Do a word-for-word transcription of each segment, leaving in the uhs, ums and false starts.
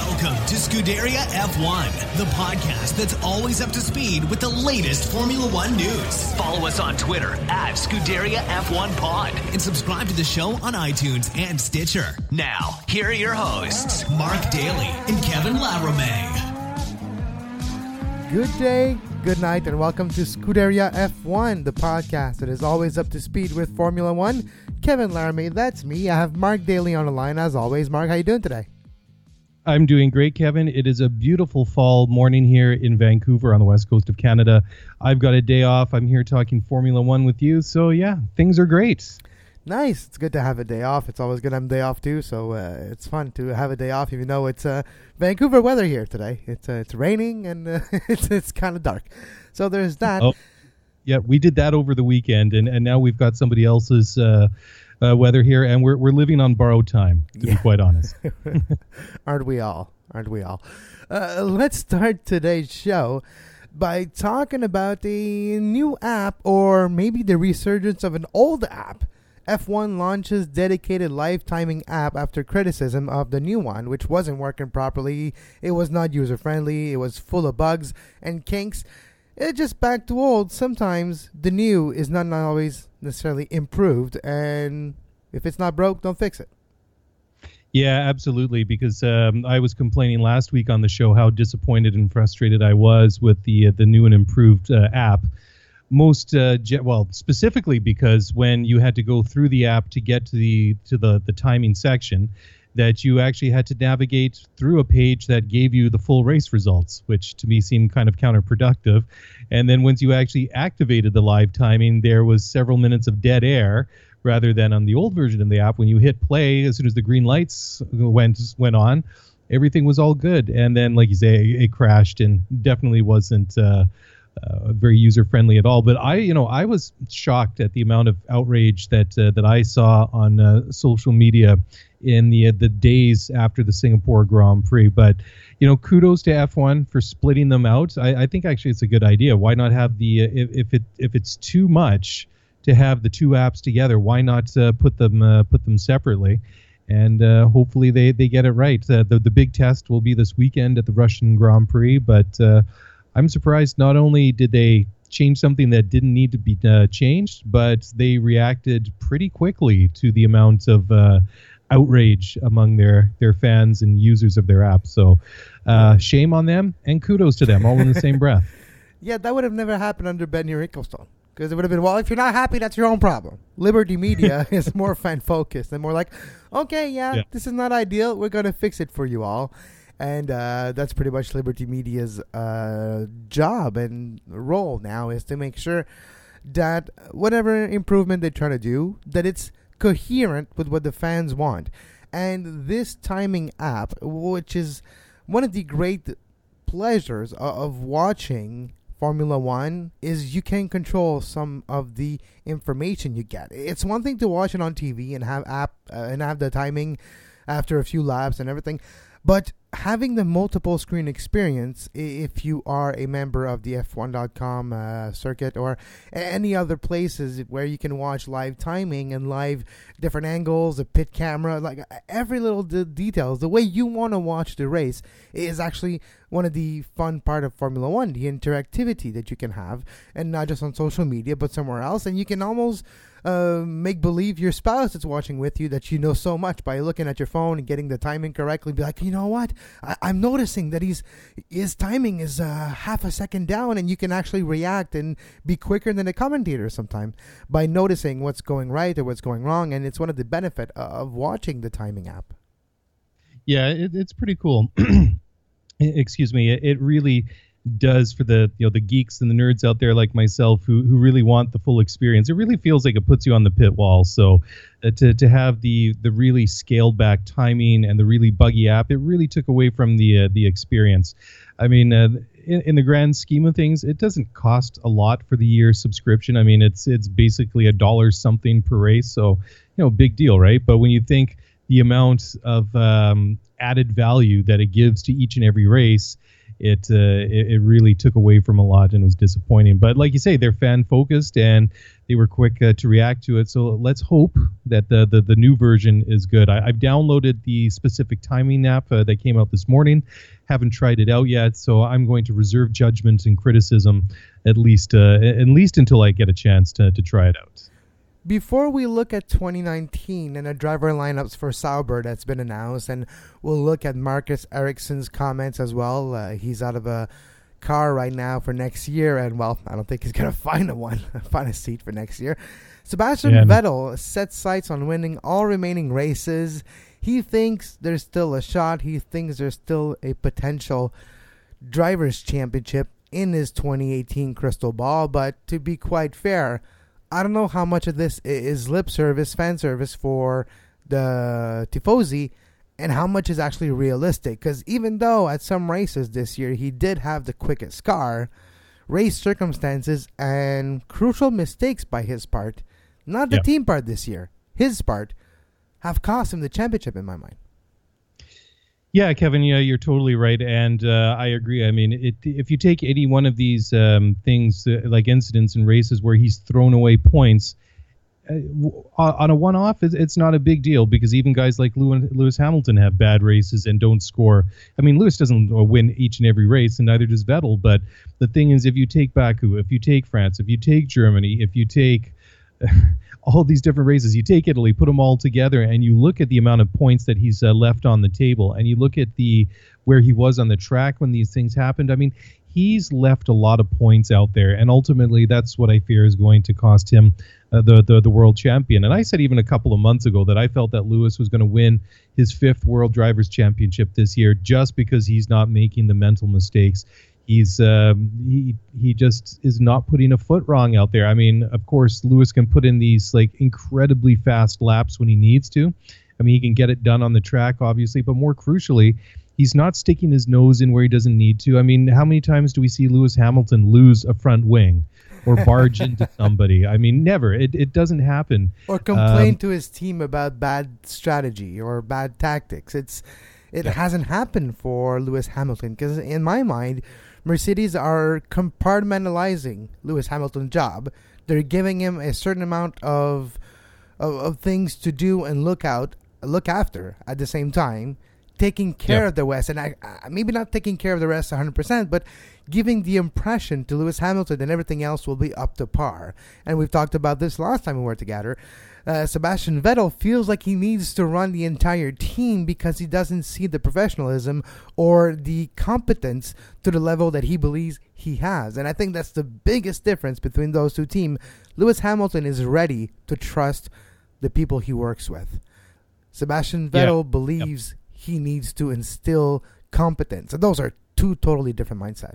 Welcome to Scuderia F one, the podcast that's always up to speed with the latest Formula One news. Follow us on Twitter at Scuderia F one Pod and subscribe to the show on iTunes and Stitcher. Now, here are your hosts, Mark Daly and Kevin Laramie. Good day, good night, and welcome to Scuderia F one, the podcast that is always up to speed with Formula One. Kevin Laramie, that's me. I have Mark Daly on the line as always. Mark, how you doing today? I'm doing great, Kevin. It is a beautiful fall morning here in Vancouver on the west coast of Canada. I've got a day off. I'm here talking Formula One with you. So, yeah, things are great. Nice. It's good to have a day off. It's always good to have a day off, too. So uh, it's fun to have a day off, even though it's uh, Vancouver weather here today. It's uh, it's raining and uh, it's it's kind of dark. So there's that. Oh, yeah, we did that over the weekend, and, and now we've got somebody else's uh, uh, weather here, and we're we're living on borrowed time, to yeah. be quite honest. Aren't we all? Aren't we all? Uh, let's start today's show by talking about a new app, or maybe the resurgence of an old app. F one launches dedicated live timing app after criticism of the new one, which wasn't working properly. It was not user-friendly. It was full of bugs and kinks. It's just back to old. Sometimes the new is not always necessarily improved, and if it's not broke, don't fix it. Yeah, absolutely, because um, I was complaining last week on the show how disappointed and frustrated I was with the uh, the new and improved uh, app. Most uh, ge- well, specifically because when you had to go through the app to get to the to the the timing section, that you actually had to navigate through a page that gave you the full race results, which to me seemed kind of counterproductive. And then once you actually activated the live timing, there was several minutes of dead air, rather than on the old version of the app, when you hit play, as soon as the green lights went went on, everything was all good. And then, like you say, it crashed and definitely wasn't uh, uh, very user-friendly at all. But I, you know, I was shocked at the amount of outrage that uh, that I saw on uh, social media in the uh, the days after the Singapore Grand Prix. But, you know, kudos to F one for splitting them out. I, I think actually it's a good idea. Why not have the uh, if, if it if it's too much to have the two apps together, why not uh, put them uh, put them separately? And uh, hopefully they, they get it right. Uh, the the big test will be this weekend at the Russian Grand Prix, but uh, I'm surprised not only did they change something that didn't need to be uh, changed, but they reacted pretty quickly to the amount of uh, outrage among their, their fans and users of their app. So uh, shame on them and kudos to them, all in the same breath. Yeah, that would have never happened under Benny Rickelstone. Because it would have been, well, if you're not happy, that's your own problem. Liberty Media is more fan-focused and more like, okay, yeah, yeah, this is not ideal. We're going to fix it for you all. And uh, that's pretty much Liberty Media's uh, job and role now, is to make sure that whatever improvement they try to do, that it's coherent with what the fans want. And this timing app, which is one of the great pleasures of watching Formula One, is you can control some of the information you get. It's one thing to watch it on T V and have app uh, and have the timing after a few laps and everything, but having the multiple screen experience, if you are a member of the F one dot com uh, circuit or any other places where you can watch live timing and live different angles, a pit camera, like every little d- details, the way you want to watch the race is actually one of the fun part of Formula One, the interactivity that you can have, and not just on social media, but somewhere else. And you can almost uh, make believe your spouse is watching with you that you know so much by looking at your phone and getting the timing correctly. Be like, you know what? I- I'm noticing that he's his timing is uh, half a second down, and you can actually react and be quicker than the commentator sometimes by noticing what's going right or what's going wrong. And it's one of the benefit of watching the timing app. Yeah, it, it's pretty cool. Excuse me. It, it really does for the you know the geeks and the nerds out there like myself who who really want the full experience. It really feels like it puts you on the pit wall. So uh, to to have the the really scaled back timing and the really buggy app, it really took away from the uh, the experience. I mean, uh, in, in the grand scheme of things, it doesn't cost a lot for the year subscription. I mean, it's it's basically a dollar something per race, so you know, big deal, right? But when you think the amount of um, added value that it gives to each and every race, It, uh, it it really took away from a lot and was disappointing. But like you say, they're fan focused and they were quick uh, to react to it. So let's hope that the the, the new version is good. I, I've downloaded the specific timing app uh, that came out this morning. Haven't tried it out yet, so I'm going to reserve judgment and criticism at least uh, at least until I get a chance to to try it out. Before we look at twenty nineteen and the driver lineups for Sauber that's been announced, and we'll look at Marcus Ericsson's comments as well. Uh, he's out of a car right now for next year, and well, I don't think he's gonna find a one, find a seat for next year. Sebastian yeah. Vettel sets sights on winning all remaining races. He thinks there's still a shot. He thinks there's still a potential drivers' championship in his twenty eighteen crystal ball. But to be quite fair, I don't know how much of this is lip service, fan service for the Tifosi, and how much is actually realistic. Because even though at some races this year he did have the quickest car, race circumstances and crucial mistakes by his part, not the yep. team part this year, his part, have cost him the championship in my mind. Yeah, Kevin, yeah, you're totally right, and uh, I agree. I mean, it, if you take any one of these um, things, uh, like incidents in races where he's thrown away points, uh, on a one-off, it's, it's not a big deal, because even guys like Lewis Hamilton have bad races and don't score. I mean, Lewis doesn't win each and every race, and neither does Vettel, but the thing is, if you take Baku, if you take France, if you take Germany, if you take all these different races, you take Italy, put them all together, and you look at the amount of points that he's uh, left on the table, and you look at the where he was on the track when these things happened. I mean, he's left a lot of points out there, and ultimately that's what I fear is going to cost him uh, the, the the world champion. And I said even a couple of months ago that I felt that Lewis was going to win his fifth World Drivers' Championship this year just because he's not making the mental mistakes. He's um, he he just is not putting a foot wrong out there. I mean, of course, Lewis can put in these like incredibly fast laps when he needs to. I mean, he can get it done on the track, obviously, but more crucially, he's not sticking his nose in where he doesn't need to. I mean, how many times do we see Lewis Hamilton lose a front wing or barge into somebody? I mean, never. It it doesn't happen. Or complain um, to his team about bad strategy or bad tactics. It's it yeah. hasn't happened for Lewis Hamilton, because in my mind, Mercedes are compartmentalizing Lewis Hamilton's job. They're giving him a certain amount of, of of things to do and look out, look after at the same time, taking care yep. of the rest, and I, I, maybe not taking care of the rest one hundred percent, but giving the impression to Lewis Hamilton that everything else will be up to par. And we've talked about this last time we were together. Uh, Sebastian Vettel feels like he needs to run the entire team because he doesn't see the professionalism or the competence to the level that he believes he has. And I think that's the biggest difference between those two teams. Lewis Hamilton is ready to trust the people he works with. Sebastian Vettel yeah. believes yep. he needs to instill competence. And those are two totally different mindsets.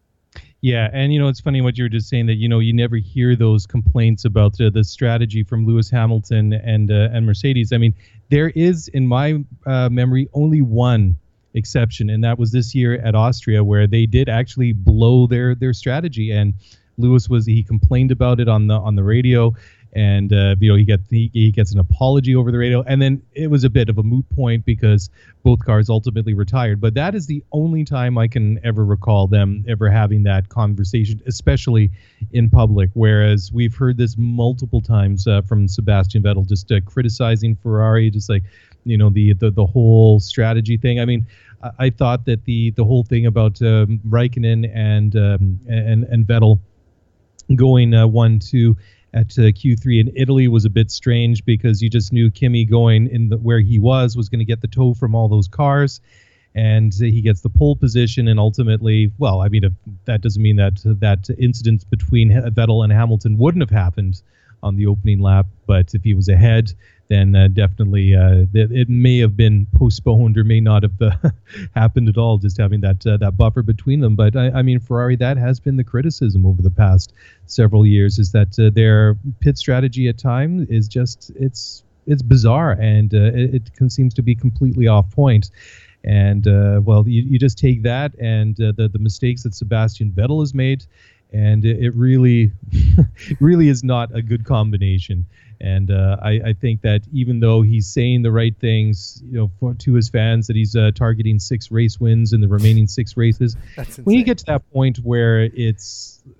Yeah, and you know, it's funny what you were just saying, that you know you never hear those complaints about uh, the strategy from Lewis Hamilton and uh, and Mercedes. I mean, there is, in my uh, memory, only one exception, and that was this year at Austria, where they did actually blow their their strategy, and Lewis was he complained about it on the on the radio. And uh, you know he gets he, he gets an apology over the radio, and then it was a bit of a moot point because both cars ultimately retired. But that is the only time I can ever recall them ever having that conversation, especially in public. Whereas we've heard this multiple times uh, from Sebastian Vettel, just uh, criticizing Ferrari, just like you know the the the whole strategy thing. I mean, I, I thought that the the whole thing about um, Raikkonen and um, and and Vettel going uh, one two. At uh, Q three in Italy was a bit strange, because you just knew Kimi going in the, where he was was going to get the tow from all those cars, and uh, he gets the pole position, and ultimately, well, I mean, if, that doesn't mean that uh, that incident between Vettel and Hamilton wouldn't have happened on the opening lap, but if he was ahead, then uh, definitely uh, it, it may have been postponed or may not have uh, happened at all, just having that uh, that buffer between them. But I, I mean, Ferrari, that has been the criticism over the past several years, is that uh, their pit strategy at times is just it's it's bizarre, and uh, it, it can, seems to be completely off point. And uh, well, you, you just take that and uh, the the mistakes that Sebastian Vettel has made, and it, it really really is not a good combination. And uh, I, I think that even though he's saying the right things, you know, for, to his fans, that he's uh, targeting six race wins in the remaining six races, when you get to that point where it's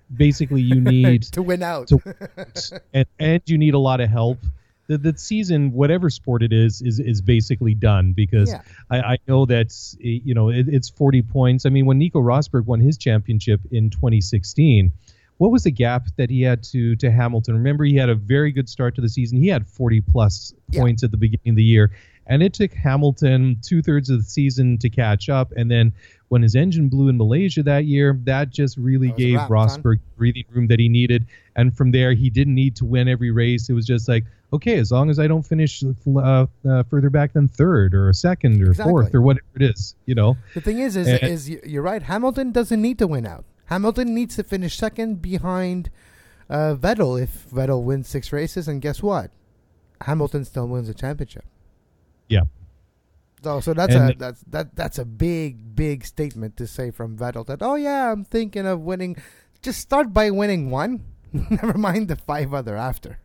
basically you need to win out, to, and, and you need a lot of help. The, the season, whatever sport it is, is is basically done because yeah. I, I know that's, you know, it, it's forty points. I mean, when Nico Rosberg won his championship in twenty sixteen, what was the gap that he had to to Hamilton? Remember, he had a very good start to the season. He had forty plus yeah. points at the beginning of the year, and it took Hamilton two thirds of the season to catch up. And then when his engine blew in Malaysia that year, that just really that gave wrap, Rosberg the breathing room that he needed. And from there, he didn't need to win every race. It was just like, okay, as long as I don't finish uh, uh, further back than third or second or exactly. fourth or whatever it is, you know. The thing is, is, and, is you're right. Hamilton doesn't need to win out. Hamilton needs to finish second behind uh, Vettel if Vettel wins six races. And guess what? Hamilton still wins the championship. Yeah. So, so that's and a that's that that's a big big statement to say from Vettel that, oh yeah, I'm thinking of winning. Just start by winning one. Never mind the five other after.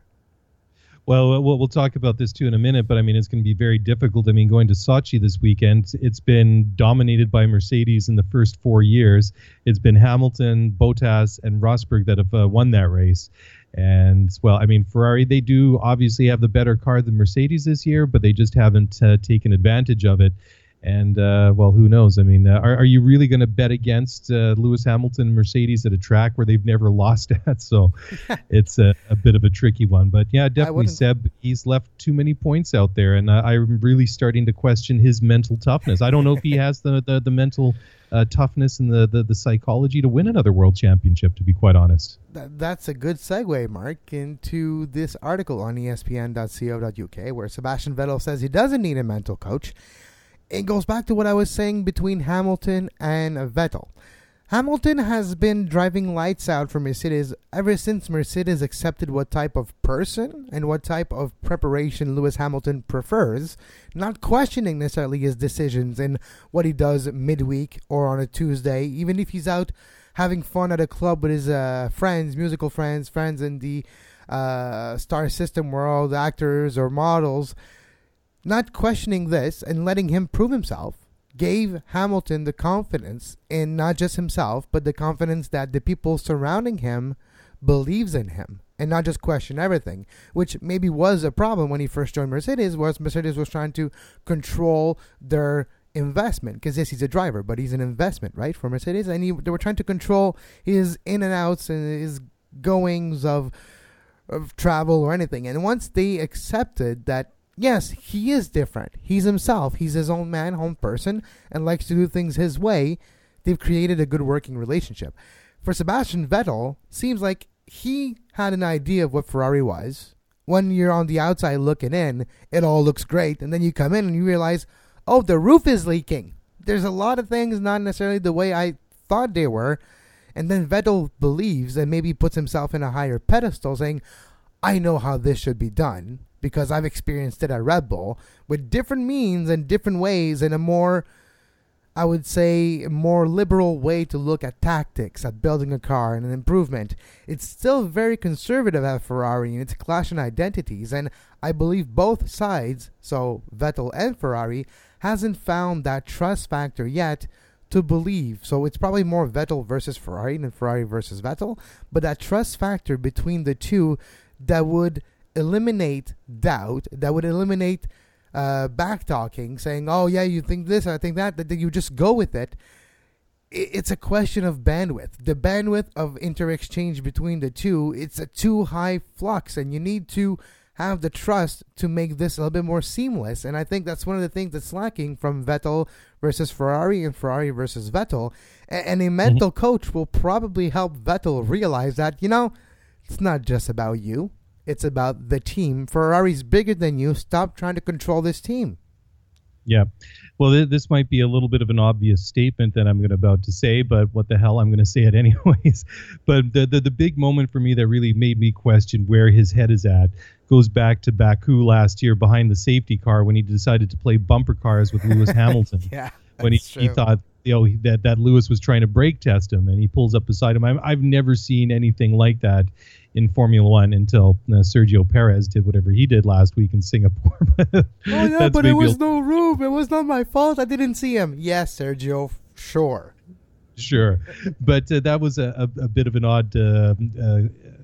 Well, we'll we'll talk about this too in a minute, but I mean, it's going to be very difficult. I mean, going to Sochi this weekend, it's been dominated by Mercedes in the first four years. It's been Hamilton, Bottas, and Rosberg that have uh, won that race. And, well, I mean, Ferrari, they do obviously have the better car than Mercedes this year, but they just haven't uh, taken advantage of it. And, uh, well, who knows? I mean, uh, are, are you really going to bet against uh, Lewis Hamilton and Mercedes at a track where they've never lost at? So it's a, a bit of a tricky one. But, yeah, definitely, Seb, he's left too many points out there. And uh, I'm really starting to question his mental toughness. I don't know if he has the, the, the mental uh, toughness and the, the, the psychology to win another world championship, to be quite honest. That, that's a good segue, Mark, into this article on E S P N dot co dot U K where Sebastian Vettel says he doesn't need a mental coach. It goes back to what I was saying between Hamilton and Vettel. Hamilton has been driving lights out for Mercedes ever since Mercedes accepted what type of person and what type of preparation Lewis Hamilton prefers, not questioning necessarily his decisions and what he does midweek or on a Tuesday, even if he's out having fun at a club with his uh, friends, musical friends, friends in the uh, star system world, actors or models. Not questioning this and letting him prove himself gave Hamilton the confidence in not just himself, but the confidence that the people surrounding him believes in him and not just question everything, which maybe was a problem when he first joined Mercedes, was Mercedes was trying to control their investment. Because yes, he's a driver, but he's an investment, right, for Mercedes. And he, they were trying to control his in and outs and his goings of, of travel or anything. And once they accepted that, yes, he is different. He's himself. He's his own man, own person, and likes to do things his way. They've created a good working relationship. For Sebastian Vettel, seems like he had an idea of what Ferrari was. When you're on the outside looking in, it all looks great. And then you come in and you realize, oh, the roof is leaking. There's a lot of things not necessarily the way I thought they were. And then Vettel believes and maybe puts himself in a higher pedestal saying, I know how this should be done, because I've experienced it at Red Bull with different means and different ways and a more, I would say, more liberal way to look at tactics, at building a car and an improvement. It's still very conservative at Ferrari and it's a clash in identities. And I believe both sides, so Vettel and Ferrari, hasn't found that trust factor yet to believe. So it's probably more Vettel versus Ferrari than Ferrari versus Vettel. But that trust factor between the two that would eliminate doubt, that would eliminate uh, back-talking, saying, oh, yeah, you think this, I think that, that you just go with it. It's a question of bandwidth. The bandwidth of inter-exchange between the two, it's a too high flux, and you need to have the trust to make this a little bit more seamless. And I think that's one of the things that's lacking from Vettel versus Ferrari and Ferrari versus Vettel. And a mental mm-hmm. coach will probably help Vettel realize that, you know, it's not just about you. It's about the team. Ferrari's bigger than you. Stop trying to control this team. Yeah. Well, th- this might be a little bit of an obvious statement that I'm going to about to say, but what the hell, I'm going to say it anyways. But the, the the big moment for me that really made me question where his head is at goes back to Baku last year behind the safety car when he decided to play bumper cars with Lewis Hamilton. Yeah, when he, he thought, you know, that, that Lewis was trying to brake test him, and he pulls up beside him. I'm, I've never seen anything like that in Formula One until uh, Sergio Perez did whatever he did last week in Singapore. Oh, yeah, but it was no room. It was not my fault. I didn't see him. Yes, Sergio, sure. sure. But uh, that was a, a, a bit of an odd uh, uh,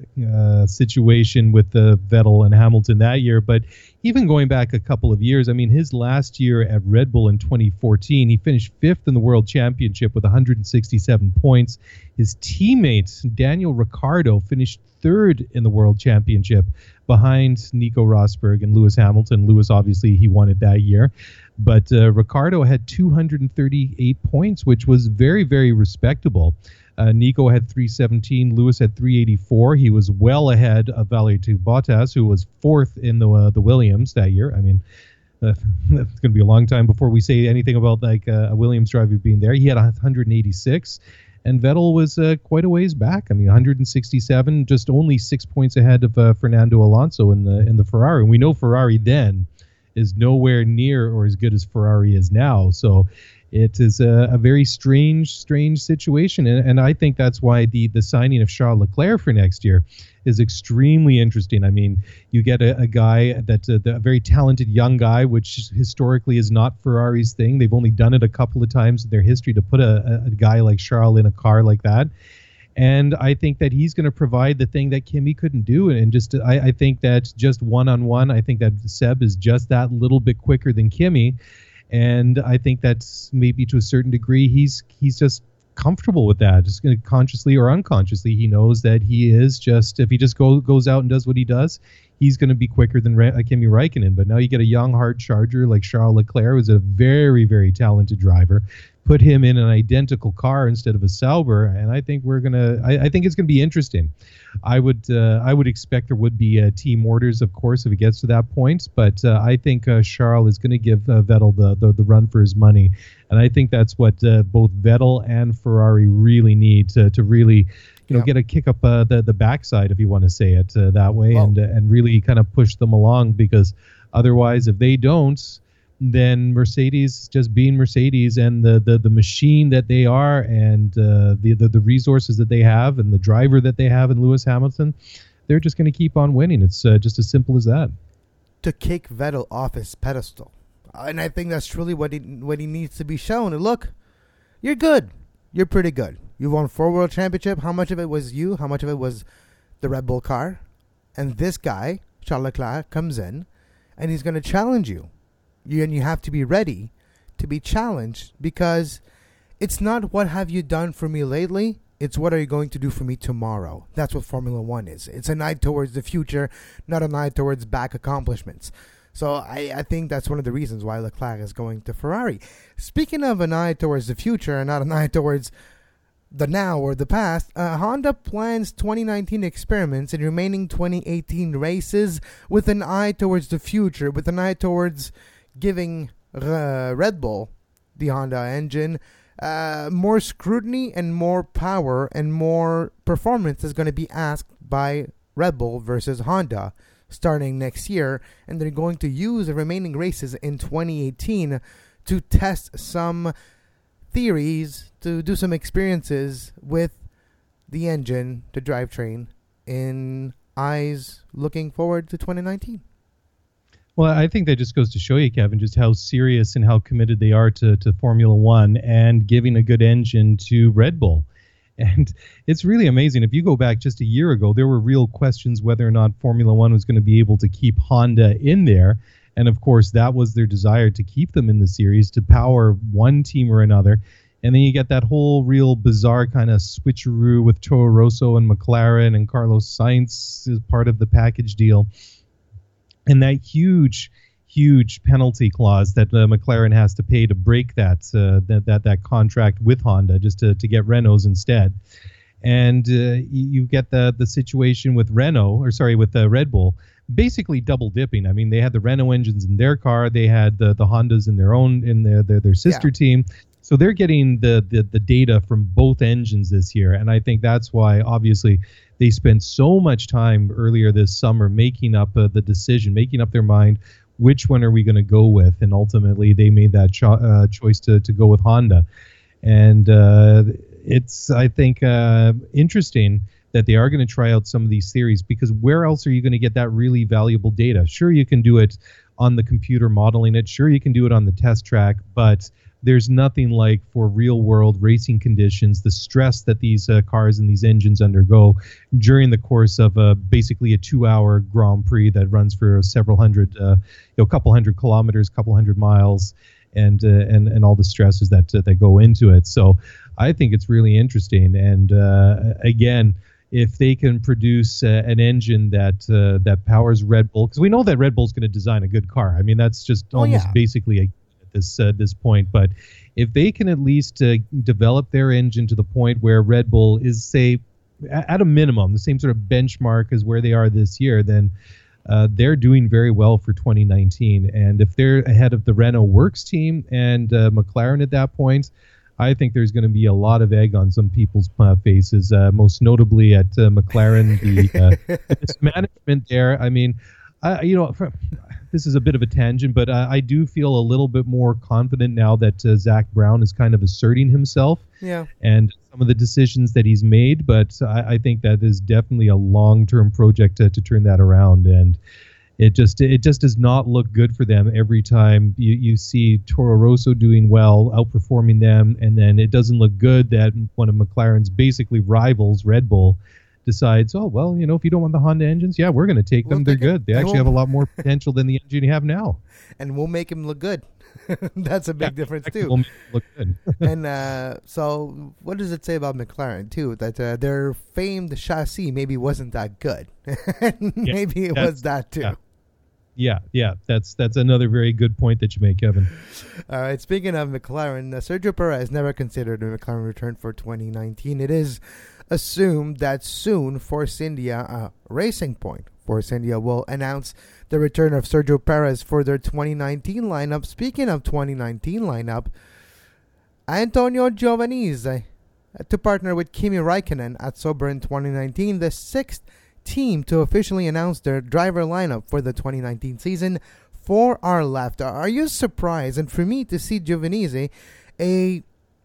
uh, situation with uh, Vettel and Hamilton that year. But even going back a couple of years, I mean, his last year at Red Bull in twenty fourteen, he finished fifth in the World Championship with one hundred sixty-seven points. His teammate, Daniel Ricciardo, finished third in the World Championship behind Nico Rosberg and Lewis Hamilton. Lewis, obviously, he won it that year. But uh, Ricciardo had two hundred thirty-eight points, which was very, very respectable. Uh, Nico had three seventeen. Lewis had three eighty-four. He was well ahead of Valtteri Bottas, who was fourth in the uh, the Williams that year. I mean, uh, it's going to be a long time before we say anything about like uh, a Williams driver being there. He had one hundred eighty-six. And Vettel was uh, quite a ways back. I mean, one hundred sixty-seven, just only six points ahead of uh, Fernando Alonso in the in the Ferrari. And we know Ferrari then is nowhere near or as good as Ferrari is now. So it is a, a very strange, strange situation. And, and I think that's why the, the signing of Charles Leclerc for next year is extremely interesting. I mean, you get a, a guy that's a, a very talented young guy, which historically is not Ferrari's thing. They've only done it a couple of times in their history to put a, a guy like Charles in a car like that. And I think that he's going to provide the thing that Kimi couldn't do. And just, I, I think that just one-on-one, I think that Seb is just that little bit quicker than Kimi. And I think that's maybe to a certain degree, he's he's just comfortable with that, just going to consciously or unconsciously. He knows that he is just, if he just go, goes out and does what he does, he's going to be quicker than Ra- Kimi Räikkönen. But now you get a young, hard charger like Charles Leclerc, who's a very, very talented driver. Put him in an identical car instead of a Sauber, and I think we're gonna. I, I think it's gonna be interesting. I would. Uh, I would expect there would be uh, team orders, of course, if it gets to that point. But uh, I think uh, Charles is going to give uh, Vettel the, the the run for his money, and I think that's what uh, both Vettel and Ferrari really need to to really, you know, yeah. get a kick up uh, the the backside, if you want to say it uh, that way, well, and uh, and really kind of push them along, because otherwise, if they don't, then Mercedes just being Mercedes and the, the, the machine that they are, and uh, the, the the resources that they have and the driver that they have in Lewis Hamilton, they're just going to keep on winning. It's uh, just as simple as that. To kick Vettel off his pedestal. And I think that's truly what he, what he needs to be shown. And look, you're good. You're pretty good. You won four World Championship. How much of it was you? How much of it was the Red Bull car? And this guy, Charles Leclerc, comes in and he's going to challenge you. You, and you have to be ready to be challenged, because it's not what have you done for me lately, it's what are you going to do for me tomorrow. That's what Formula One is. It's an eye towards the future, not an eye towards back accomplishments. So I, I think that's one of the reasons why Leclerc is going to Ferrari. Speaking of an eye towards the future and not an eye towards the now or the past, uh, Honda plans twenty nineteen experiments in remaining twenty eighteen races with an eye towards the future, with an eye towards giving uh, Red Bull, the Honda engine, uh, more scrutiny and more power and more performance is going to be asked by Red Bull versus Honda starting next year. And they're going to use the remaining races in twenty eighteen to test some theories, to do some experiences with the engine, the drivetrain, in eyes looking forward to twenty nineteen. Well, I think that just goes to show you, Kevin, just how serious and how committed they are to, to Formula One and giving a good engine to Red Bull. And it's really amazing. If you go back just a year ago, there were real questions whether or not Formula One was going to be able to keep Honda in there. And of course, that was their desire, to keep them in the series, to power one team or another. And then you get that whole real bizarre kind of switcheroo with Toro Rosso and McLaren, and Carlos Sainz is part of the package deal. And that huge, huge penalty clause that uh, McLaren has to pay to break that, uh, that that that contract with Honda, just to, to get Renaults instead. And uh, you get the the situation with Renault, or sorry, with uh, Red Bull, basically double dipping. I mean, they had the Renault engines in their car, they had the, the Hondas in their own, in their their, their sister yeah. team. So they're getting the, the the data from both engines this year, and I think that's why, obviously, they spent so much time earlier this summer making up uh, the decision, making up their mind, which one are we going to go with, and ultimately they made that cho- uh, choice to to go with Honda. And uh, it's, I think, uh, interesting that they are going to try out some of these theories, because where else are you going to get that really valuable data? Sure, you can do it on the computer modeling it. Sure, you can do it on the test track, but there's nothing like for real world racing conditions, the stress that these uh, cars and these engines undergo during the course of a, basically a two hour Grand Prix that runs for several hundred, uh, you know, couple hundred kilometers, couple hundred miles, and uh, and and all the stresses that uh, that go into it. So I think it's really interesting. And uh, again, if they can produce uh, an engine that uh, that powers Red Bull, because we know that Red Bull's going to design a good car. I mean, that's just oh, almost yeah. basically a this uh, this point. But if they can at least uh, develop their engine to the point where Red Bull is, say, at a minimum, the same sort of benchmark as where they are this year, then uh, they're doing very well for twenty nineteen. And if they're ahead of the Renault Works team and uh, McLaren at that point, I think there's going to be a lot of egg on some people's uh, faces, uh, most notably at uh, McLaren, the uh, management there. I mean, I, you know, for, this is a bit of a tangent, but uh, I do feel a little bit more confident now that uh, Zach Brown is kind of asserting himself. Yeah. And some of the decisions that he's made, but I, I think that is definitely a long-term project to, to turn that around. And it just it just does not look good for them every time you, you see Toro Rosso doing well, outperforming them, and then it doesn't look good that one of McLaren's basically rivals, Red Bull, decides, oh, well, you know, if you don't want the Honda engines, yeah, we're going to take them. We'll They're good. They actually we'll, have a lot more potential than the engine you have now. And we'll make them look good. That's a big yeah, difference, too. We'll make them look good. And uh, so what does it say about McLaren, too? That uh, their famed chassis maybe wasn't that good. Maybe yeah, it was that, too. Yeah. Yeah, yeah, that's that's another very good point that you make, Kevin. All right, speaking of McLaren, uh, Sergio Perez never considered a McLaren return for twenty nineteen. It is assumed that soon Force India, uh, Racing Point, Force India will announce the return of Sergio Perez for their twenty nineteen lineup. Speaking of twenty nineteen lineup, Antonio Giovinazzi uh, to partner with Kimi Räikkönen at Sauber in twenty nineteen, the sixth team to officially announce their driver lineup for the twenty nineteen season. Four are left. Are you surprised? And for me to see Giovinazzi, a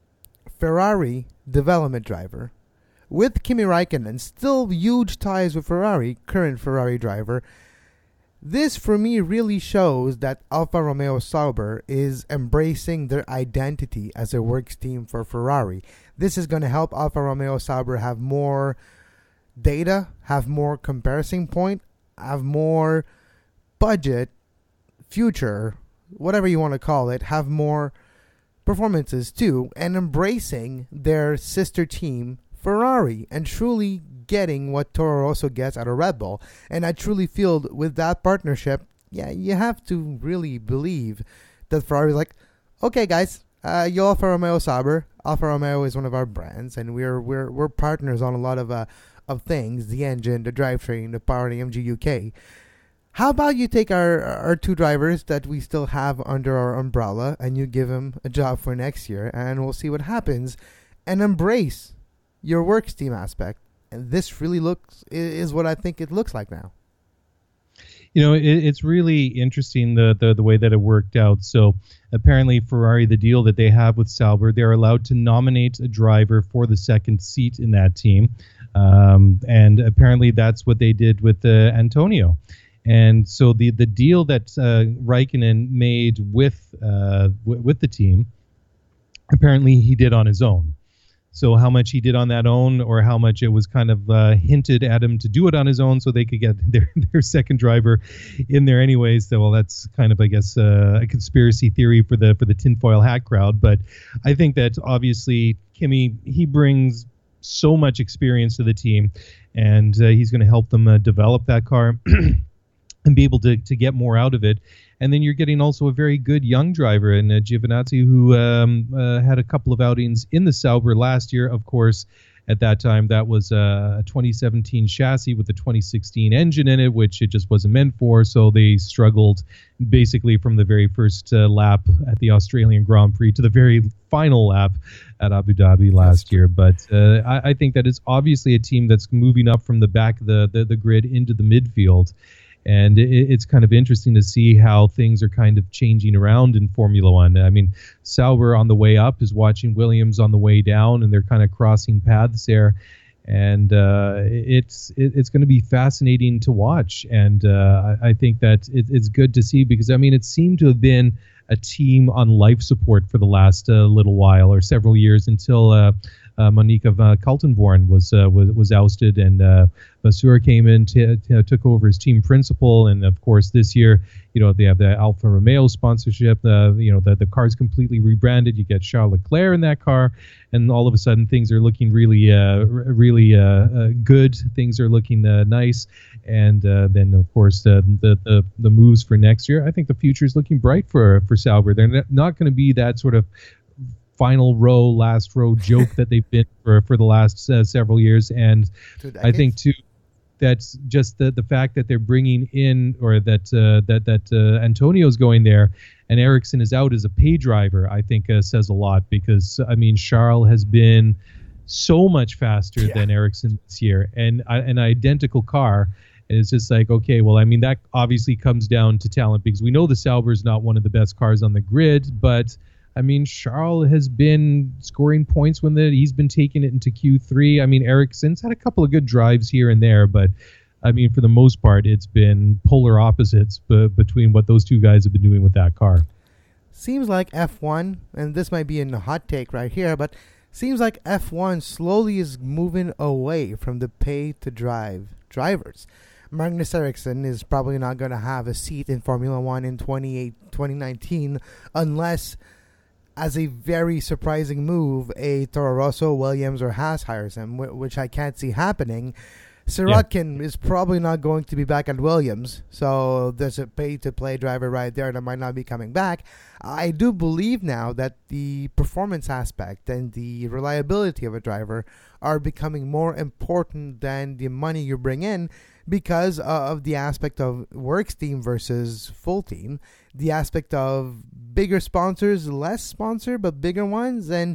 Ferrari development driver, with Kimi Räikkönen, still huge ties with Ferrari, current Ferrari driver, this for me really shows that Alfa Romeo Sauber is embracing their identity as a works team for Ferrari. This is going to help Alfa Romeo Sauber have more data, have more comparison point, have more budget, future, whatever you want to call it, have more performances too, and embracing their sister team Ferrari and truly getting what Toro Rosso gets out of Red Bull. And I truly feel with that partnership, yeah, you have to really believe that Ferrari's like, okay guys, uh, you Alfa Romeo Sauber, Alfa Romeo is one of our brands, and we're we're we're partners on a lot of uh, of things, the engine, the drivetrain, the power, the M G U K. How about you take our our two drivers that we still have under our umbrella and you give them a job for next year, and we'll see what happens, and embrace your works team aspect. And this really looks is what I think it looks like now. You know, it, it's really interesting the, the the way that it worked out. So apparently Ferrari, the deal that they have with Sauber, they're allowed to nominate a driver for the second seat in that team. Um, and apparently that's what they did with uh, Antonio. And so the, the deal that uh, Räikkönen made with uh, w- with the team, apparently he did on his own. So how much he did on that own, or how much it was kind of uh, hinted at him to do it on his own so they could get their, their second driver in there anyways. So, well, that's kind of, I guess, uh, a conspiracy theory for the for the tinfoil hat crowd. But I think that obviously Kimi, he brings so much experience to the team, and uh, he's going to help them uh, develop that car and be able to, to get more out of it. And then you're getting also a very good young driver in uh, Giovinazzi, who um, uh, had a couple of outings in the Sauber last year. Of course, at that time, that was uh, a twenty seventeen chassis with a twenty sixteen engine in it, which it just wasn't meant for. So they struggled basically from the very first uh, lap at the Australian Grand Prix to the very final lap at Abu Dhabi last year. But uh, I, I think that it's obviously a team that's moving up from the back of the, the, the grid into the midfield. And it, it's kind of interesting to see how things are kind of changing around in Formula One. I mean, Sauber on the way up is watching Williams on the way down, and they're kind of crossing paths there. And uh, it's it, it's going to be fascinating to watch, and uh, I, I think that it, it's good to see, because I mean it seemed to have been a team on life support for the last uh, little while or several years, until uh, uh, Monica uh, Kaltenborn was uh, was was ousted, and uh, Vasseur came in, t- t- took over as team principal, and of course this year, you know, they have the Alfa Romeo sponsorship. Uh, you know, the the car's completely rebranded. You get Charles Leclerc in that car, and all of a sudden things are looking really, uh, really uh, uh, good. Things are looking uh, nice, and uh, then of course uh, the the the moves for next year. I think the future is looking bright for for Sauber. They're not going to be that sort of final row, last row joke that they've been for for the last uh, several years, and I think too. That's just the the fact that they're bringing in, or that uh, that that uh, Antonio's going there, and Ericsson is out as a pay driver. I think uh, says a lot, because I mean Charles has been so much faster yeah. than Ericsson this year, and uh, an identical car. And it's just like, okay, well, I mean that obviously comes down to talent, because we know the Sauber is not one of the best cars on the grid, but I mean, Charles has been scoring points when the, he's been taking it into Q three. I mean, Ericsson's had a couple of good drives here and there, but I mean, for the most part, it's been polar opposites b- between what those two guys have been doing with that car. Seems like F one, and this might be a hot take right here, but seems like F one slowly is moving away from the pay-to-drive drivers. Magnus Ericsson is probably not going to have a seat in Formula One in twenty nineteen unless, as a very surprising move, a Toro Rosso, Williams, or Haas hires him, which I can't see happening. Sirotkin yeah. is probably not going to be back at Williams, so there's a pay-to-play driver right there that might not be coming back. I do believe now that the performance aspect and the reliability of a driver are becoming more important than the money you bring in, because of the aspect of works team versus full team, the aspect of bigger sponsors, less sponsor, but bigger ones, and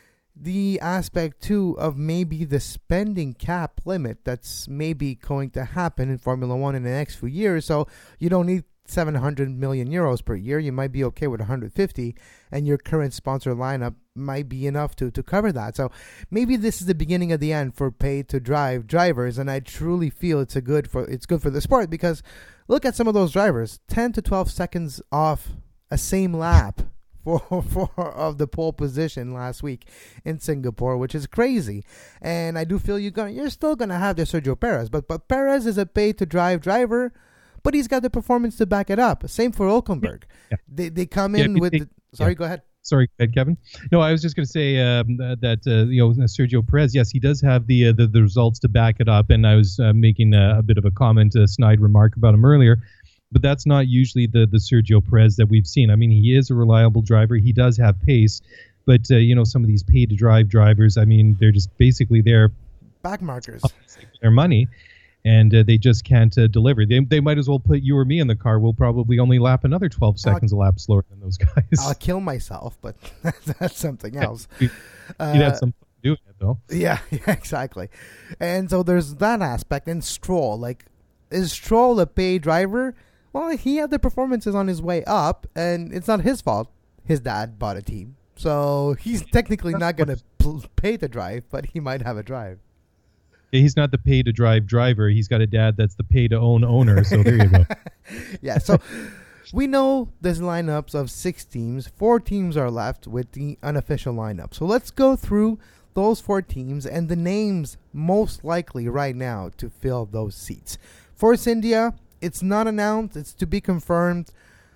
the aspect, too, of maybe the spending cap limit that's maybe going to happen in Formula One in the next few years. So you don't need seven hundred million euros per year. You might be okay with one hundred fifty, and your current sponsor lineup might be enough to, to cover that. So maybe this is the beginning of the end for pay-to-drive drivers, and I truly feel it's a good for it's good for the sport, because look at some of those drivers, ten to twelve seconds off a same lap for for of the pole position last week in Singapore, which is crazy. And I do feel you're gonna you're still gonna have the Sergio Perez, but but Perez is a pay-to-drive driver, but he's got the performance to back it up. Same for Hülkenberg. Yeah. They they come in yeah, with. They, the, sorry, yeah. go ahead. Sorry, Kevin. No, I was just going to say um, that uh, you know Sergio Perez. Yes, he does have the uh, the, the results to back it up, and I was uh, making a, a bit of a comment, a snide remark about him earlier. But that's not usually the the Sergio Perez that we've seen. I mean, he is a reliable driver. He does have pace, but uh, you know, some of these pay-to-drive drivers, I mean, they're just basically there back markers, their money, and uh, they just can't uh, deliver. They they might as well put you or me in the car. We'll probably only lap another twelve seconds I'll, a lap slower than those guys. I'll kill myself, but that's something else. You'd uh, have some fun doing it, though. Yeah, yeah, exactly. And so there's that aspect. And Stroll, like, is Stroll a pay driver? Well, he had the performances on his way up, and it's not his fault. His dad bought a team. So he's technically not going to pl- pay to drive, but he might have a drive. Yeah, he's not the pay-to-drive driver. He's got a dad that's the pay-to-own owner, so there you go. Yeah, so we know there's lineups of six teams. Four teams are left with the unofficial lineup. So let's go through those four teams and the names most likely right now to fill those seats. Force India, it's not announced. It's to be confirmed.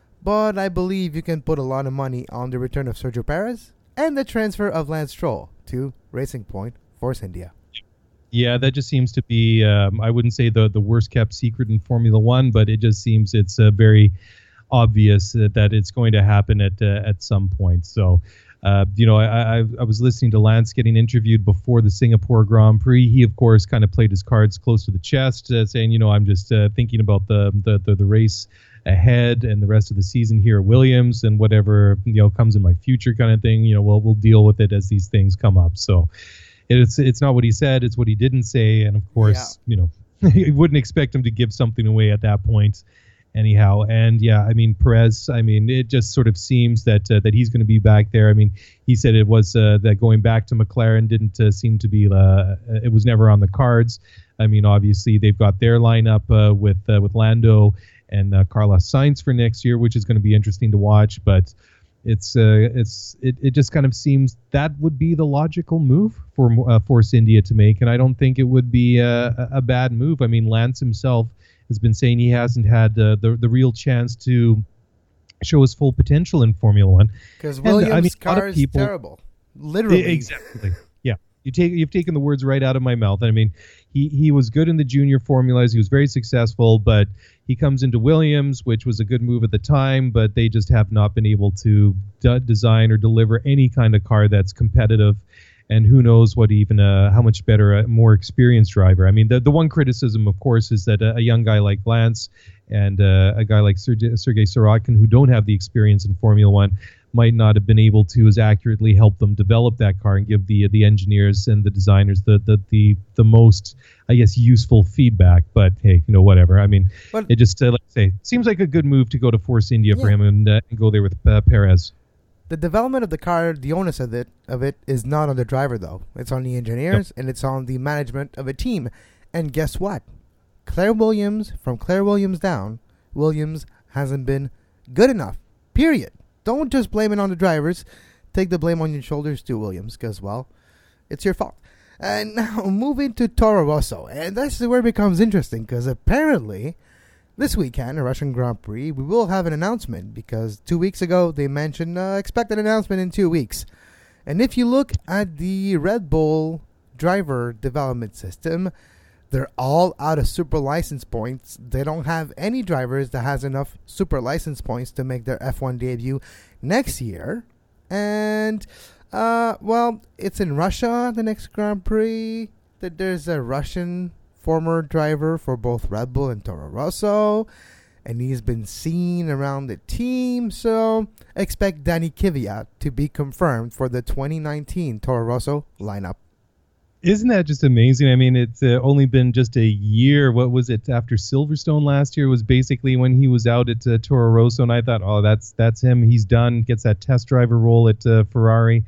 But I believe you can put a lot of money on the return of Sergio Perez and the transfer of Lance Stroll to Racing Point Force India. Yeah, that just seems to be, um, I wouldn't say the, the worst kept secret in Formula One, but it just seems it's uh, very obvious uh, that it's going to happen at uh, at some point. So, uh, you know, I, I I was listening to Lance getting interviewed before the Singapore Grand Prix. He, of course, kind of played his cards close to the chest, uh, saying, you know, I'm just uh, thinking about the, the, the, the race ahead and the rest of the season here at Williams, and whatever, you know, comes in my future kind of thing. You know, we'll, we'll deal with it as these things come up. So it's it's not what he said, it's what he didn't say. And of course, yeah. you know, you wouldn't expect him to give something away at that point. anyhow. And yeah, I mean, Perez, I mean, it just sort of seems that uh, that he's going to be back there. I mean, he said it was uh, that going back to McLaren didn't uh, seem to be, uh, it was never on the cards. I mean, obviously they've got their lineup uh, with uh, with Lando and uh, Carlos Sainz for next year, which is going to be interesting to watch. But it's uh, it's it, it just kind of seems that would be the logical move for uh, Force India to make, and I don't think it would be uh, a, a bad move. I mean, Lance himself has been saying he hasn't had uh, the the real chance to show his full potential in Formula One. Because Williams' I mean, car is people, terrible. Literally. Exactly. Yeah. You take, you've taken the words right out of my mouth. I mean, he, he was good in the junior formulas. He was very successful, but he comes into Williams, which was a good move at the time, but they just have not been able to d- design or deliver any kind of car that's competitive. And who knows what even uh, how much better a more experienced driver. I mean, the the one criticism, of course, is that a, a young guy like Lance and uh, a guy like Sergei, Sergei Sorokin, who don't have the experience in Formula One, might not have been able to as accurately help them develop that car and give the the engineers and the designers the the the, the most, I guess, useful feedback. But hey, you know, whatever. I mean, but, it just uh, like I say, seems like a good move to go to Force India yeah. for him and, uh, and go there with uh, Perez. The development of the car, the onus of it of it is not on the driver, though. It's on the engineers, yep. and it's on the management of a team. And guess what? Claire Williams, from Claire Williams down, Williams hasn't been good enough, period. Don't just blame it on the drivers. Take the blame on your shoulders too, Williams, because, well, it's your fault. And now, moving to Toro Rosso. And this is where it becomes interesting, because apparently this weekend, a Russian Grand Prix, we will have an announcement, because two weeks ago they mentioned uh, expect an announcement in two weeks. And if you look at the Red Bull driver development system, they're all out of super license points. They don't have any drivers that has enough super license points to make their F one debut next year. And, uh, well, it's in Russia, the next Grand Prix. That there's a Russian former driver for both Red Bull and Toro Rosso, and he's been seen around the team, so expect Danny Kvyat to be confirmed for the twenty nineteen Toro Rosso lineup. Isn't that just amazing? I mean, it's uh, only been just a year. What was it, after Silverstone last year was basically when he was out at uh, Toro Rosso, and I thought, oh, that's that's him. He's done, gets that test driver role at uh, Ferrari.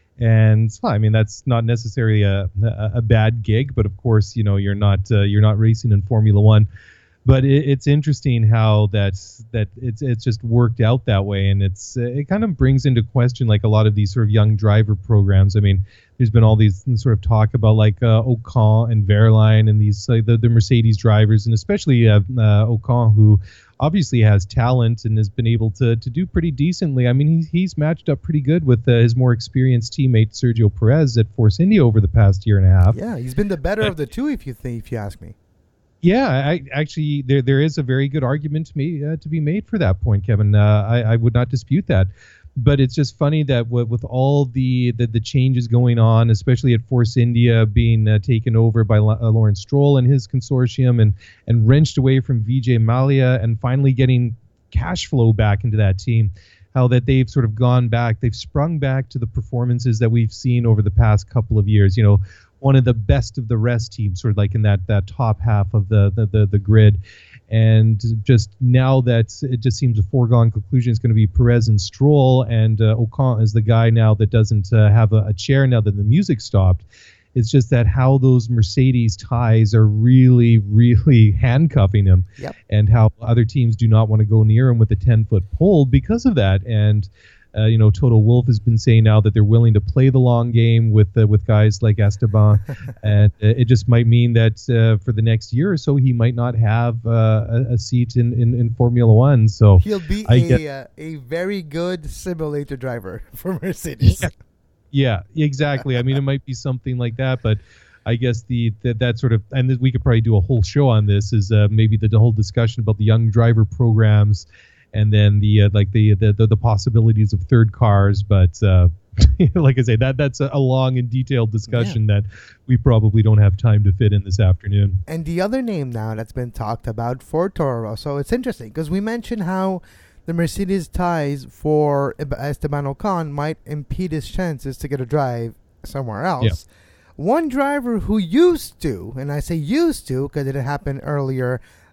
And well, I mean, that's not necessarily a, a a bad gig, but of course, you know, you're not uh, you're not racing in Formula One. But it, it's interesting how that's that it's it's just worked out that way, and it's uh, it kind of brings into question like a lot of these sort of young driver programs. I mean, there's been all these sort of talk about like uh, Ocon and Wehrlein and these like the, the Mercedes drivers, and especially uh, uh, Ocon, who obviously has talent and has been able to to do pretty decently. I mean, he's he's matched up pretty good with uh, his more experienced teammate Sergio Perez at Force India over the past year and a half. Yeah, he's been the better uh, of the two, if you think, if you ask me. Yeah, I actually there there is a very good argument to me uh, to be made for that point, Kevin. Uh, I I would not dispute that. But it's just funny that w- with all the, the, the changes going on, especially at Force India being uh, taken over by L- uh, Lawrence Stroll and his consortium and, and wrenched away from Vijay Mallya and finally getting cash flow back into that team, how that they've sort of gone back, they've sprung back to the performances that we've seen over the past couple of years. You know, one of the best of the rest teams, sort of like in that, that top half of the, the, the, the grid. And just now that it just seems a foregone conclusion, it's going to be Perez and Stroll, and uh, Ocon is the guy now that doesn't uh, have a, a chair now that the music stopped. It's just that how those Mercedes ties are really, really handcuffing him, yep. and how other teams do not want to go near him with a ten-foot pole because of that. And Uh, you know, Toto Wolff has been saying now that they're willing to play the long game with uh, with guys like Esteban, and uh, it just might mean that uh, for the next year or so he might not have uh, a, a seat in, in, in Formula One. So he'll be I a get, uh, a very good simulator driver for Mercedes. Yeah, yeah, exactly. I mean, it might be something like that, but I guess the, the that sort of, and we could probably do a whole show on this, is uh, maybe the, the whole discussion about the young driver programs. And then the uh, like the, the the the possibilities of third cars, but uh, like I say, that that's a long and detailed discussion yeah. that we probably don't have time to fit in this afternoon. And the other name now that's been talked about for Toro Rosso, it's interesting because we mentioned how the Mercedes ties for Esteban Ocon might impede his chances to get a drive somewhere else. Yeah. One driver who used to, and I say used to because it happened earlier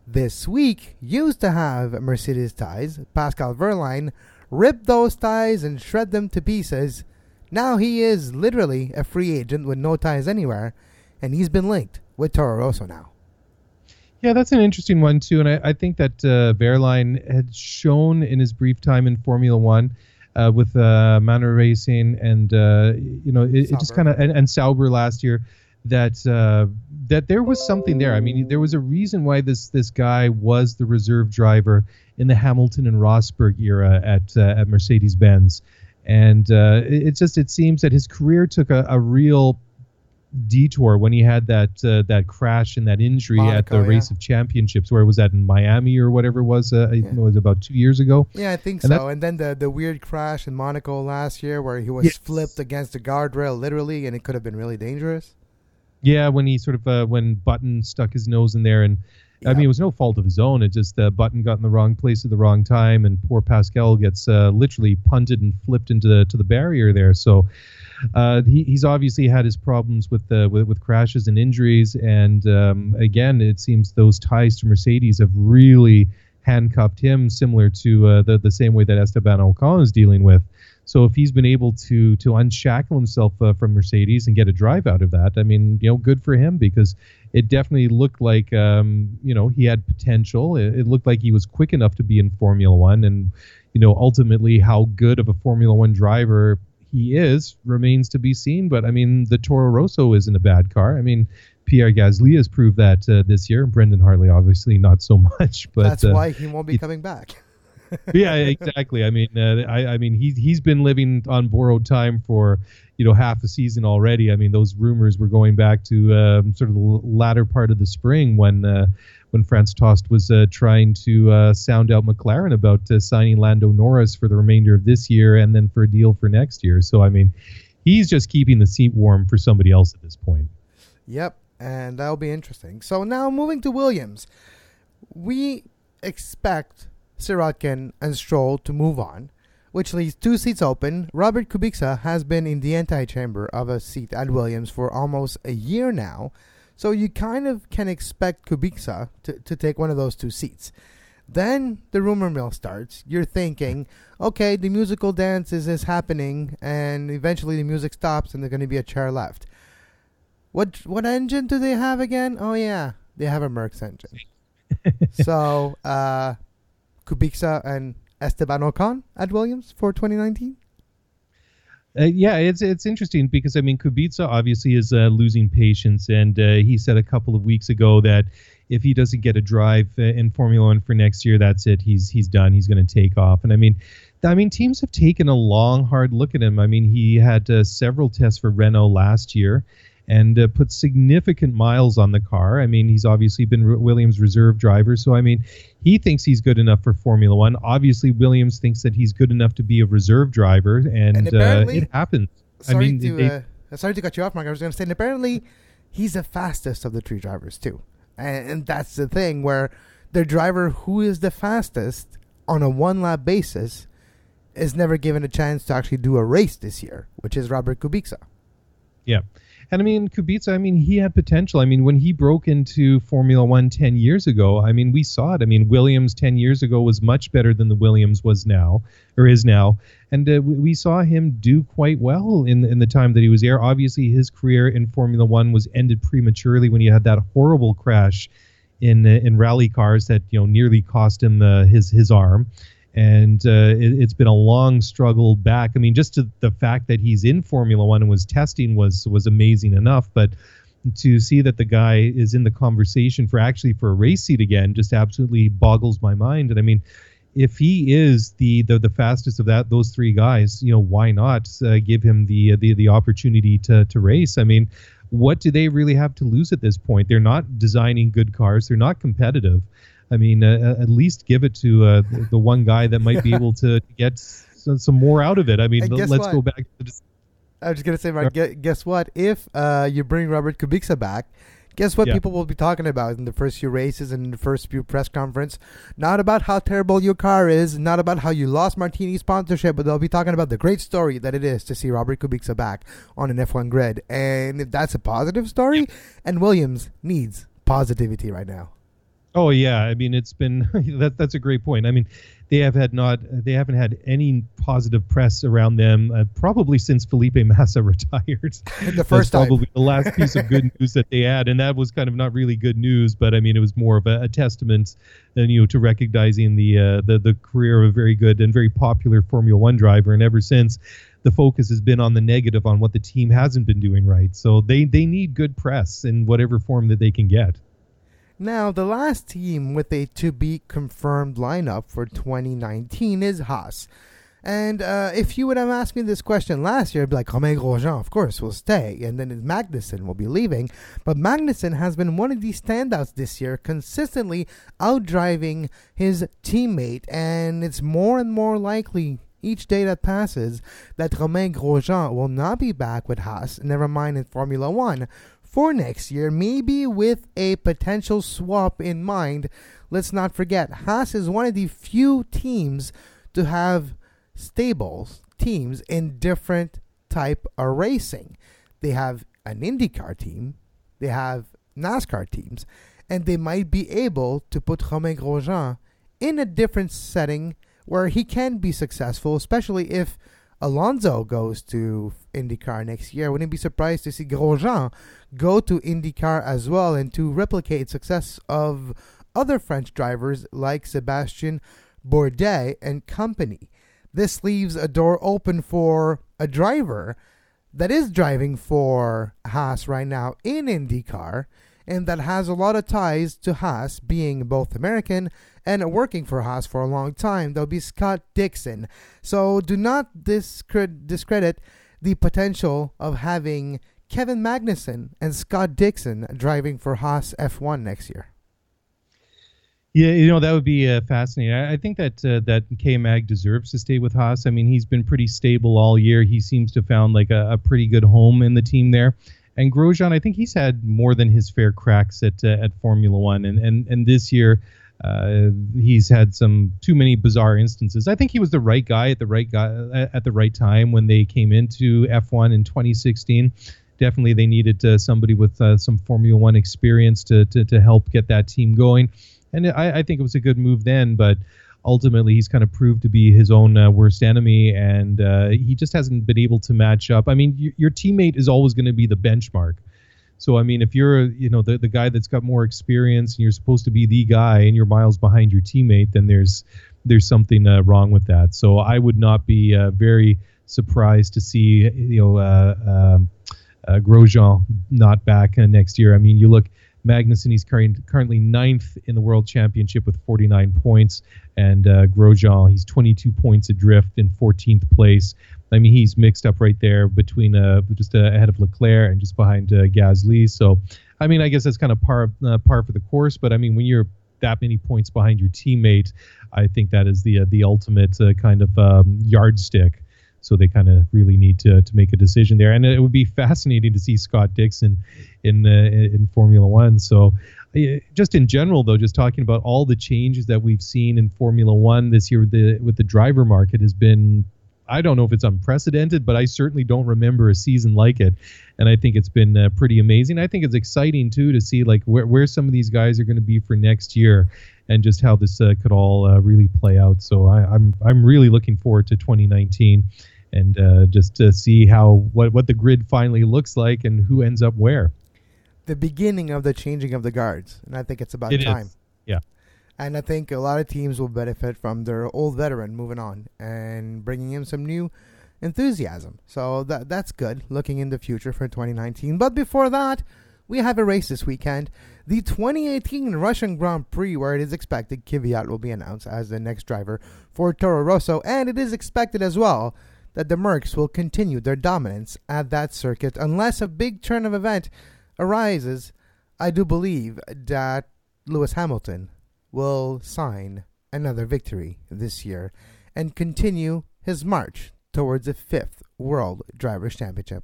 this week used to have Mercedes ties. Pascal Wehrlein ripped those ties and shred them to pieces. Now he is literally a free agent with no ties anywhere, and he's been linked with Toro Rosso now. Yeah, that's an interesting one too, and I, I think that uh, Wehrlein had shown in his brief time in Formula One uh, with uh, Manor Racing and uh, you know it, it just kind of and, and Sauber last year that uh, that there was something there. I mean, there was a reason why this this guy was the reserve driver in the Hamilton and Rosberg era at uh, at Mercedes-Benz, and uh, it, it just it seems that his career took a, a real detour when he had that uh, that crash and that injury Monaco, at the yeah. Race of Championships. Where was that, in Miami or whatever it was? Uh, yeah. It was about two years ago. Yeah, I think and so. That, and then the the weird crash in Monaco last year where he was yes. flipped against the guardrail literally, and it could have been really dangerous. Yeah, when he sort of uh, when Button stuck his nose in there, and yeah. I mean it was no fault of his own. It just uh, Button got in the wrong place at the wrong time, and poor Pascal gets uh, literally punted and flipped into the, to the barrier there. So. Uh, he, he's obviously had his problems with the with, with crashes and injuries, and um, again, it seems those ties to Mercedes have really handcuffed him, similar to uh, the the same way that Esteban Ocon is dealing with. So if he's been able to to unshackle himself uh, from Mercedes and get a drive out of that, I mean, you know, good for him, because it definitely looked like um, you know he had potential. It, it looked like he was quick enough to be in Formula One, and you know, ultimately how good of a Formula One driver he is remains to be seen. But I mean, the Toro Rosso isn't a bad car. I mean, Pierre Gasly has proved that uh, this year. Brendan Hartley obviously not so much, but that's uh, why he won't be it, coming back. yeah, exactly. I mean, uh, I, I mean, he's he's been living on borrowed time for you know half a season already. I mean, those rumors were going back to um, sort of the latter part of the spring when. Uh, when Franz Tost was uh, trying to uh, sound out McLaren about uh, signing Lando Norris for the remainder of this year and then for a deal for next year. So, I mean, he's just keeping the seat warm for somebody else at this point. Yep, and that'll be interesting. So now moving to Williams. We expect Sirotkin and Stroll to move on, which leaves two seats open. Robert Kubica has been in the antechamber of a seat at Williams for almost a year now. So you kind of can expect Kubica to, to take one of those two seats. Then the rumor mill starts. You're thinking, okay, the musical dance is, is happening, and eventually the music stops and there's going to be a chair left. What what engine do they have again? Oh, yeah, they have a Mercs engine. so uh, Kubica and Esteban Ocon at Williams for twenty nineteen? Uh, yeah, it's it's interesting because, I mean, Kubica obviously is uh, losing patience, and uh, he said a couple of weeks ago that if he doesn't get a drive uh, in Formula One for next year, that's it. He's he's done. He's going to take off. And I mean, I mean, teams have taken a long, hard look at him. I mean, he had uh, several tests for Renault last year and uh, put significant miles on the car. I mean, he's obviously been R- Williams' reserve driver. So, I mean, he thinks he's good enough for Formula One. Obviously, Williams thinks that he's good enough to be a reserve driver, and, and uh, it happens. Sorry, I mean, to, they, uh, sorry to cut you off, Mark. I was going to say, and apparently, he's the fastest of the three drivers, too. And, and that's the thing, where the driver who is the fastest on a one-lap basis is never given a chance to actually do a race this year, which is Robert Kubica. Yeah. And I mean, Kubica, I mean, he had potential. I mean, when he broke into Formula One ten years ago, I mean, we saw it. I mean, Williams ten years ago was much better than the Williams was now, or is now. And uh, we, we saw him do quite well in, in the time that he was there. Obviously, his career in Formula One was ended prematurely when he had that horrible crash in uh, in rally cars that, you know, nearly cost him uh, his his arm. And uh, it, it's been a long struggle back. I mean, just to the fact that he's in Formula One and was testing was was amazing enough. But to see that the guy is in the conversation for actually for a race seat again just absolutely boggles my mind. And I mean, if he is the the, the fastest of that those three guys, you know, why not uh, give him the the the opportunity to to race? I mean, what do they really have to lose at this point? They're not designing good cars. They're not competitive. I mean, uh, at least give it to uh, the one guy that might be able to get some, some more out of it. I mean, let's what? go back to the... I was just going to say, Mark, guess what? If uh, you bring Robert Kubica back, guess what yeah. people will be talking about in the first few races and in the first few press conference? Not about how terrible your car is, not about how you lost Martini sponsorship, but they'll be talking about the great story that it is to see Robert Kubica back on an F one grid. And if that's a positive story, yeah. and Williams needs positivity right now. Oh yeah, I mean it's been that that's a great point. I mean, they have had not they haven't had any positive press around them uh, probably since Felipe Massa retired. The first that's time. probably the last piece of good news that they had, and that was kind of not really good news, but I mean it was more of a, a testament, uh, you know, to recognizing the uh, the the career of a very good and very popular Formula One driver, and ever since, the focus has been on the negative, on what the team hasn't been doing right. So they they need good press in whatever form that they can get. Now, the last team with a to-be-confirmed lineup for twenty nineteen is Haas. And uh, if you would have asked me this question last year, I'd be like, Romain Grosjean, of course, will stay. And then Magnussen will be leaving. But Magnussen has been one of the standouts this year, consistently outdriving his teammate. And it's more and more likely each day that passes that Romain Grosjean will not be back with Haas, never mind in Formula One, for next year, maybe with a potential swap in mind. Let's not forget, Haas is one of the few teams to have stables, teams in different type of racing. They have an IndyCar team, they have NASCAR teams, and they might be able to put Romain Grosjean in a different setting where he can be successful, especially if Alonso goes to IndyCar next year. I wouldn't be surprised to see Grosjean go to IndyCar as well and to replicate success of other French drivers like Sébastien Bourdais and company. This leaves a door open for a driver that is driving for Haas right now in IndyCar, and that has a lot of ties to Haas, being both American and working for Haas for a long time. That'll be Scott Dixon. So do not discred- discredit the potential of having Kevin Magnussen and Scott Dixon driving for Haas F one next year. Yeah, you know, that would be uh, fascinating. I, I think that uh, that K-Mag deserves to stay with Haas. I mean, he's been pretty stable all year. He seems to have found like a, a pretty good home in the team there. And Grosjean, I think he's had more than his fair cracks at uh, at Formula One. And, and, and this year, uh, he's had some too many bizarre instances. I think he was the right guy at the right guy at the right time when they came into F one in twenty sixteen. Definitely, they needed uh, somebody with uh, some Formula One experience to, to to help get that team going. And I, I think it was a good move then, but ultimately he's kind of proved to be his own uh, worst enemy, and uh, he just hasn't been able to match up. I mean, y- your teammate is always going to be the benchmark. So, I mean, if you're, you know, the, the guy that's got more experience and you're supposed to be the guy and you're miles behind your teammate, then there's there's something uh, wrong with that. So I would not be uh, very surprised to see, you know, uh, um, uh, Grosjean not back uh, next year. I mean, you look, Magnussen, he's current, currently ninth in the World Championship with forty-nine points, and uh, Grosjean, he's twenty-two points adrift in fourteenth place. I mean, he's mixed up right there between uh, just uh, ahead of Leclerc and just behind uh, Gasly. So, I mean, I guess that's kind of par uh, par for the course. But I mean, when you're that many points behind your teammate, I think that is the uh, the ultimate uh, kind of um, yardstick. So they kind of really need to to make a decision there, and it would be fascinating to see Scott Dixon in uh, in Formula One. So, uh, just in general, though, just talking about all the changes that we've seen in Formula One this year with the with the driver market has been, I don't know if it's unprecedented, but I certainly don't remember a season like it, and I think it's been uh, pretty amazing. I think it's exciting too to see like where where some of these guys are going to be for next year, and just how this uh, could all uh, really play out. So I, I'm I'm really looking forward to twenty nineteen, and uh, just to see how what, what the grid finally looks like and who ends up where. The beginning of the changing of the guards, and I think it's about It time. is. Yeah. And I think a lot of teams will benefit from their old veteran moving on and bringing in some new enthusiasm. So that that's good, looking in the future for twenty nineteen. But before that, we have a race this weekend. The twenty eighteen Russian Grand Prix, where it is expected Kvyat will be announced as the next driver for Toro Rosso. And it is expected as well that the Mercs will continue their dominance at that circuit. Unless a big turn of event arises, I do believe that Lewis Hamilton will sign another victory this year and continue his march towards a fifth World Drivers' Championship.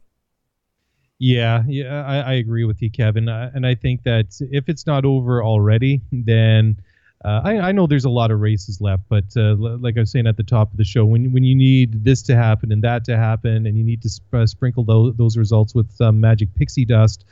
Yeah, yeah, I, I agree with you, Kevin. Uh, and I think that if it's not over already, then uh, I, I know there's a lot of races left. But uh, l- like I was saying at the top of the show, when when you need this to happen and that to happen, and you need to sp- uh, sprinkle those, those results with some magic pixie dust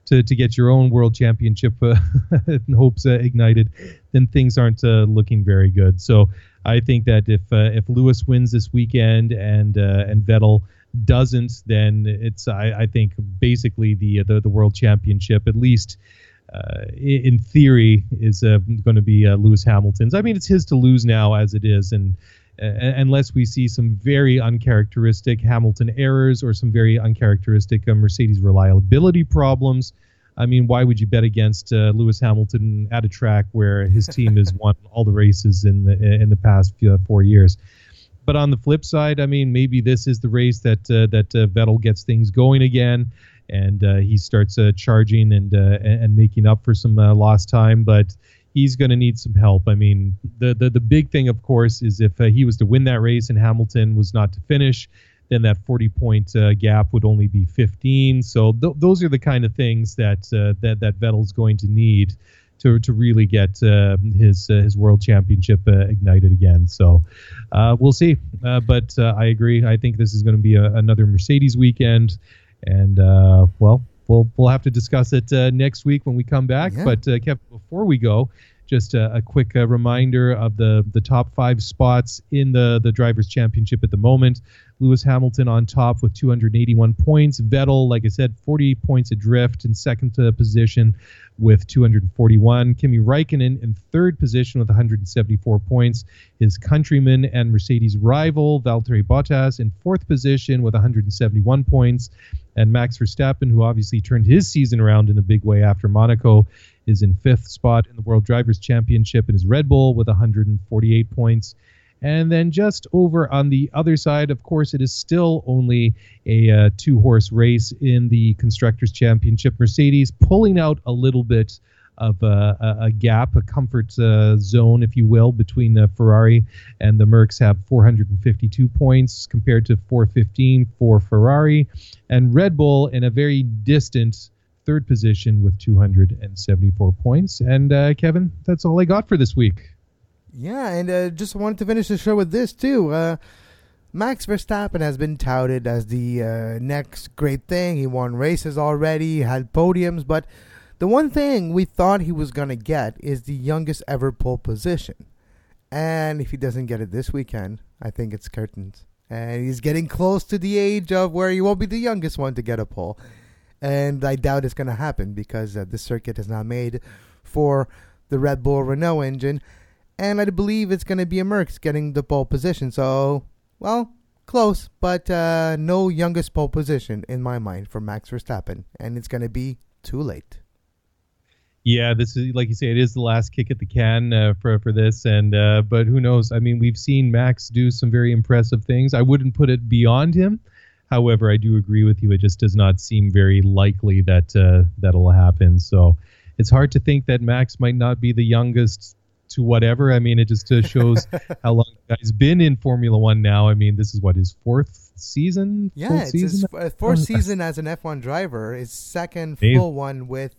to, to get your own world championship uh, hopes uh, ignited, then things aren't uh, looking very good. So I think that if uh, if Lewis wins this weekend and uh, and Vettel doesn't, then it's I, I think basically the, the the world championship, at least uh, in theory, is uh, going to be uh, Lewis Hamilton's. I mean, it's his to lose now as it is, and uh, unless we see some very uncharacteristic Hamilton errors or some very uncharacteristic uh, Mercedes reliability problems, I mean, why would you bet against uh, Lewis Hamilton at a track where his team has won all the races in the in the past few, uh, four years? But on the flip side, I mean, maybe this is the race that uh, that uh, Vettel gets things going again, and uh, he starts uh, charging and uh, and making up for some uh, lost time. But he's going to need some help. I mean, the, the the big thing, of course, is if uh, he was to win that race and Hamilton was not to finish, then that forty-point uh, gap would only be fifteen. So th- those are the kind of things that uh, that that Vettel's going to need to to really get uh, his uh, his world championship uh, ignited again. So uh, we'll see. Uh, but uh, I agree. I think this is going to be a, another Mercedes weekend, and uh, well, we'll we'll have to discuss it uh, next week when we come back. Yeah. But uh, Kevin, before we go, just a, a quick uh, reminder of the the top five spots in the the Drivers' Championship at the moment. Lewis Hamilton on top with two hundred eighty-one points. Vettel, like I said, forty points adrift in second uh, position with two hundred forty-one. Kimi Räikkönen in third position with one hundred seventy-four points. His countryman and Mercedes rival, Valtteri Bottas, in fourth position with one hundred seventy-one points. And Max Verstappen, who obviously turned his season around in a big way after Monaco, is in fifth spot in the World Drivers' Championship in his Red Bull with one hundred forty-eight points. And then just over on the other side, of course, it is still only a uh, two-horse race in the Constructors' Championship. Mercedes pulling out a little bit of uh, a, a gap, a comfort uh, zone, if you will, between uh, Ferrari and the Mercs have four hundred fifty-two points compared to four hundred fifteen for Ferrari. And Red Bull in a very distant third position with two hundred seventy-four points. And uh, Kevin, that's all I got for this week. Yeah, and uh, just wanted to finish the show with this, too. Uh, Max Verstappen has been touted as the uh, next great thing. He won races already, had podiums, but the one thing we thought he was going to get is the youngest ever pole position. And if he doesn't get it this weekend, I think it's curtains. And he's getting close to the age of where he won't be the youngest one to get a pole. And I doubt it's going to happen because uh, the circuit is not made for the Red Bull Renault engine. And I believe it's going to be a Mercs getting the pole position. So, well, close, but uh, no youngest pole position in my mind for Max Verstappen. And it's going to be too late. Yeah, this is, like you say, it is the last kick at the can uh, for for this. And uh, but who knows? I mean, we've seen Max do some very impressive things. I wouldn't put it beyond him. However, I do agree with you. It just does not seem very likely that uh, that'll happen. So it's hard to think that Max might not be the youngest to whatever. I mean, it just uh, shows how long the guy's been in Formula One now. I mean, this is what, his fourth season? Yeah, it's season? his fourth season as an F one driver. His second Dave. full one with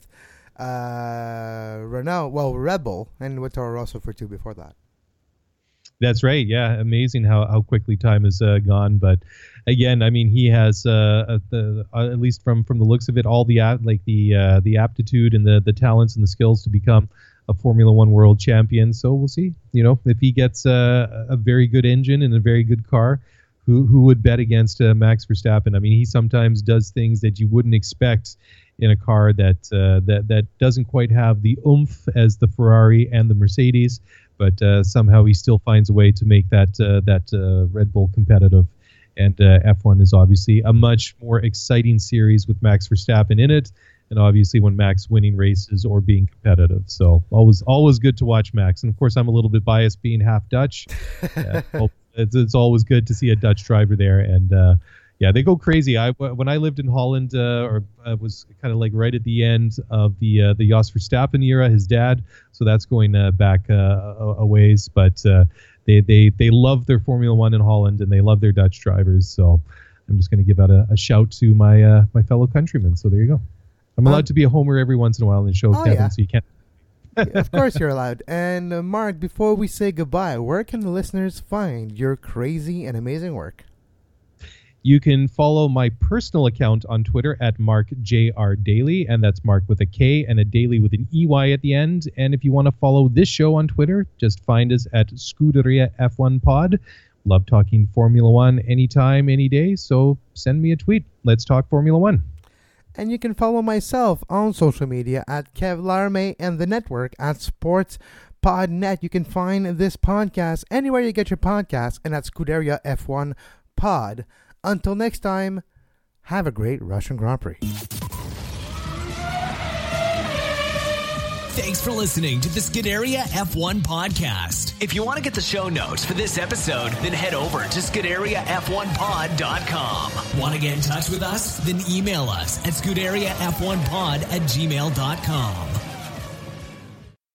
uh, Renault, well, Red Bull, and with Toro Rosso for two before that. That's right. Yeah, amazing how, how quickly time has uh, gone. But again, I mean, he has uh, uh, the, uh, at least from, from the looks of it, all the like the uh, the aptitude and the the talents and the skills to become a Formula One world champion. So we'll see. You know, if he gets uh, a very good engine and a very good car, who who would bet against uh, Max Verstappen? I mean, he sometimes does things that you wouldn't expect in a car that uh, that that doesn't quite have the oomph as the Ferrari and the Mercedes, but uh, somehow he still finds a way to make that uh, that uh, Red Bull competitive. And uh, F one is obviously a much more exciting series with Max Verstappen in it. And obviously when Max winning races or being competitive. So always always good to watch Max. And of course, I'm a little bit biased being half Dutch. uh, it's, it's always good to see a Dutch driver there. And uh, yeah, they go crazy. I When I lived in Holland, uh, or uh, was kind of like right at the end of the uh, the Jos Verstappen era, his dad. So that's going uh, back uh, a, a ways. But uh, they, they, they love their Formula One in Holland and they love their Dutch drivers. So I'm just going to give out a, a shout to my uh, my fellow countrymen. So there you go. I'm allowed um, to be a homer every once in a while in the show, oh, Kevin, yeah. So you can't. Yeah, of course you're allowed. And uh, Mark, before we say goodbye, where can the listeners find your crazy and amazing work? You can follow my personal account on Twitter at Mark J R Daily, and that's Mark with a K and a Daily with an E Y at the end. And if you want to follow this show on Twitter, just find us at Scuderia F one Pod. Love talking Formula One anytime, any day, so send me a tweet. Let's talk Formula One. And you can follow myself on social media at Kev Larme and the network at Sports Podnet. You can find this podcast anywhere you get your podcasts and at Scuderia F one Pod. Until next time, have a great Russian Grand Prix. Thanks for listening to the Scuderia F one podcast. If you want to get the show notes for this episode, then head over to Scuderia F one pod dot com. Want to get in touch with us? Then email us at Scuderia F one pod at gmail dot com.